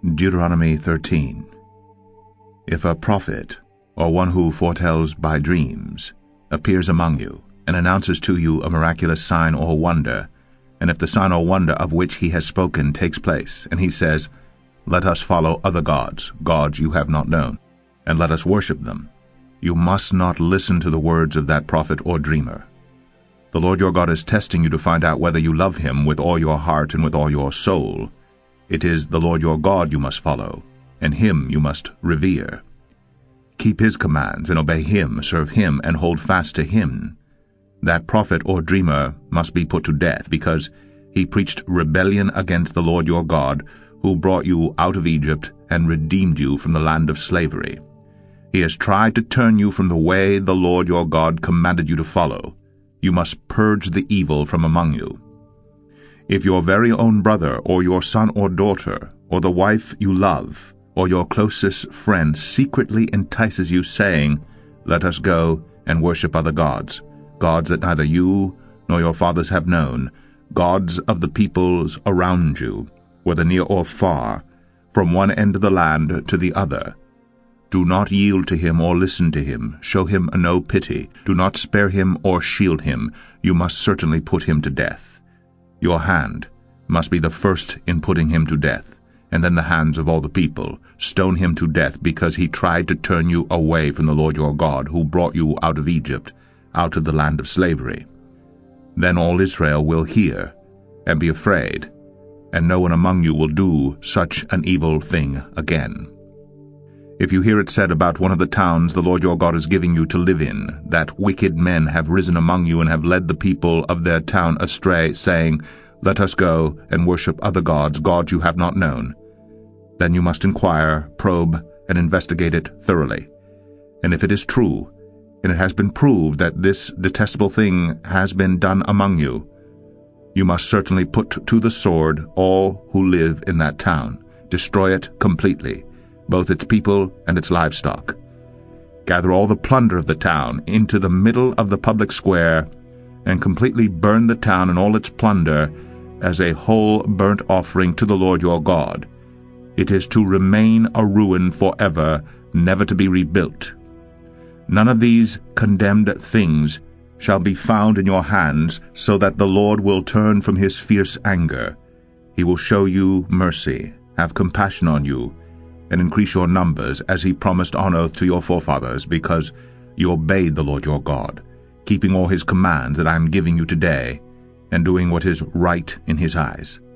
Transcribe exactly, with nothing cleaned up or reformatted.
Deuteronomy thirteen. If a prophet, or one who foretells by dreams, appears among you, and announces to you a miraculous sign or wonder, and if the sign or wonder of which he has spoken takes place, and he says, "Let us follow other gods, gods you have not known, and let us worship them," you must not listen to the words of that prophet or dreamer. The Lord your God is testing you to find out whether you love him with all your heart and with all your soul. It is the Lord your God you must follow, and him you must revere. Keep his commands and obey him, serve him, and hold fast to him. That prophet or dreamer must be put to death, because he preached rebellion against the Lord your God, who brought you out of Egypt and redeemed you from the land of slavery. He has tried to turn you from the way the Lord your God commanded you to follow. You must purge the evil from among you. If your very own brother, or your son or daughter, or the wife you love, or your closest friend secretly entices you, saying, "Let us go and worship other gods," gods that neither you nor your fathers have known, gods of the peoples around you, whether near or far, from one end of the land to the other, do not yield to him or listen to him. Show him no pity. Do not spare him or shield him. You must certainly put him to death. Your hand must be the first in putting him to death, and then the hands of all the people. Stone him to death, because he tried to turn you away from the Lord your God, who brought you out of Egypt, out of the land of slavery. Then all Israel will hear and be afraid, and no one among you will do such an evil thing again. If you hear it said about one of the towns the Lord your God is giving you to live in, that wicked men have risen among you and have led the people of their town astray, saying, "Let us go and worship other gods, gods you have not known," then you must inquire, probe, and investigate it thoroughly. And if it is true, and it has been proved that this detestable thing has been done among you, you must certainly put to the sword all who live in that town. Destroy it completely, both its people and its livestock. Gather all the plunder of the town into the middle of the public square, and completely burn the town and all its plunder as a whole burnt offering to the Lord your God. It is to remain a ruin forever, never to be rebuilt. None of these condemned things shall be found in your hands, so that the Lord will turn from his fierce anger. He will show you mercy, have compassion on you, and increase your numbers, as he promised on oath to your forefathers, because you obeyed the Lord your God, keeping all his commands that I am giving you today, and doing what is right in his eyes.